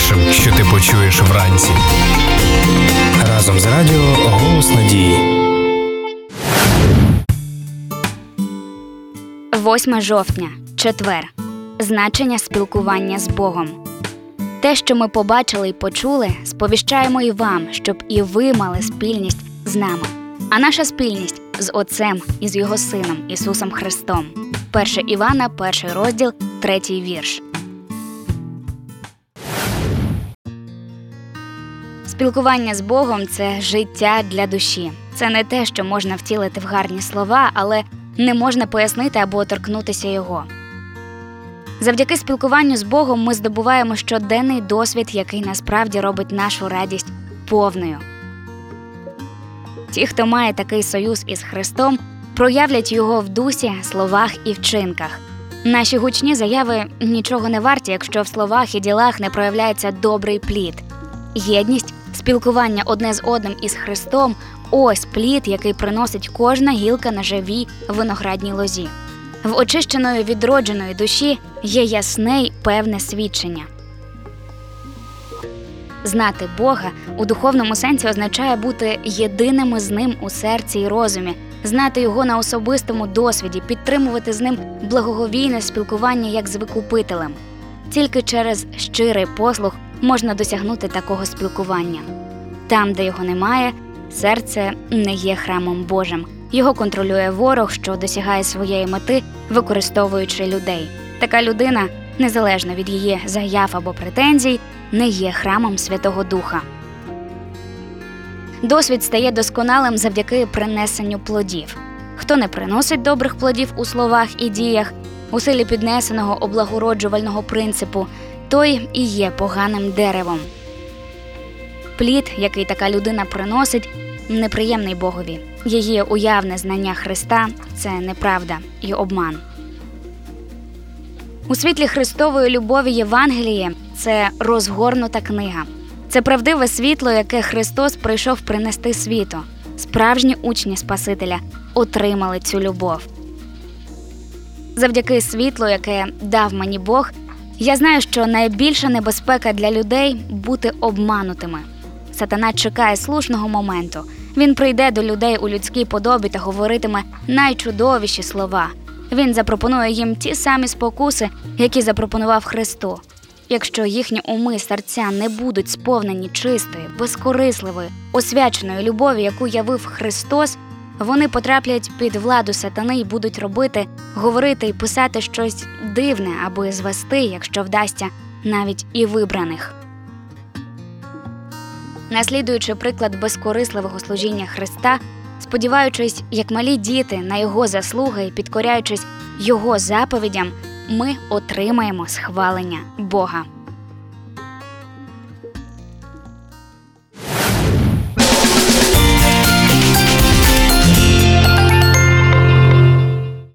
першим, що ти почуєш вранці. Разом з радіо «Голос надії». 8 жовтня, четвер. Значення спілкування з Богом. Те, що ми побачили і почули, сповіщаємо і вам, щоб і ви мали спільність з нами. А наша спільність з Отцем і з Його Сином Ісусом Христом. 1 Івана, 1 розділ, 3 вірш. Спілкування з Богом – це життя для душі. Це не те, що можна втілити в гарні слова, але не можна пояснити або торкнутися Його. Завдяки спілкуванню з Богом ми здобуваємо щоденний досвід, який насправді робить нашу радість повною. Ті, хто має такий союз із Христом, проявлять Його в дусі, словах і вчинках. Наші гучні заяви нічого не варті, якщо в словах і ділах не проявляється добрий плід. Єдність, спілкування одне з одним із Христом – ось плід, який приносить кожна гілка на живій виноградній лозі. В очищеної відродженої душі є ясне й певне свідчення. Знати Бога у духовному сенсі означає бути єдиними з Ним у серці й розумі, знати Його на особистому досвіді, підтримувати з Ним благоговійне спілкування як з Викупителем. Тільки через щирий послух можна досягнути такого спілкування. Там, де його немає, серце не є храмом Божим. Його контролює ворог, що досягає своєї мети, використовуючи людей. Така людина, незалежно від її заяв або претензій, не є храмом Святого Духа. Досвід стає досконалим завдяки принесенню плодів. Хто не приносить добрих плодів у словах і діях, у силі піднесеного облагороджувального принципу, той і є поганим деревом. Плід, який така людина приносить, неприємний Богові. Її уявне знання Христа – це неправда і обман. У світлі Христової любові Євангеліє – це розгорнута книга. Це правдиве світло, яке Христос прийшов принести світу. Справжні учні Спасителя отримали цю любов. Завдяки світлу, яке дав мені Бог, я знаю, що найбільша небезпека для людей – бути обманутими. Сатана чекає слушного моменту. Він прийде до людей у людській подобі та говоритиме найчудовіші слова. Він запропонує їм ті самі спокуси, які запропонував Христу. Якщо їхні уми, серця не будуть сповнені чистої, безкорисливої, освяченої любові, яку явив Христос, вони потраплять під владу сатани і будуть робити, говорити і писати щось дивне, аби звести, якщо вдасться, навіть і вибраних. Наслідуючи приклад безкорисливого служіння Христа, сподіваючись, як малі діти, на Його заслуги і підкоряючись Його заповідям, ми отримаємо схвалення Бога.